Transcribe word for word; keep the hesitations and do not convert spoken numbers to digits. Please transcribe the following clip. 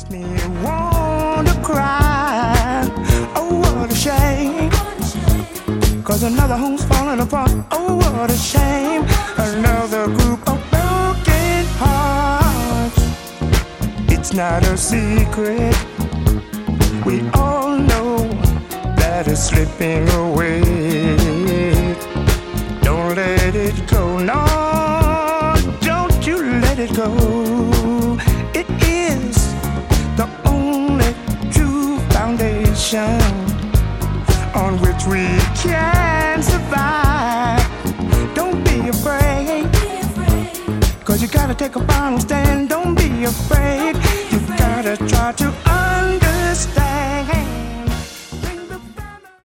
me want to cry. Oh, what a shame. Cause another home's falling apart. Oh, what a shame. Another group of broken hearts. It's not a secret. We all know that it's slipping away. Don't let it go. No, don't you let it go. It is the only true foundation on which we can survive. Don't be afraid, cause you gotta take a final stand. Don't be afraid, you gotta try to understand.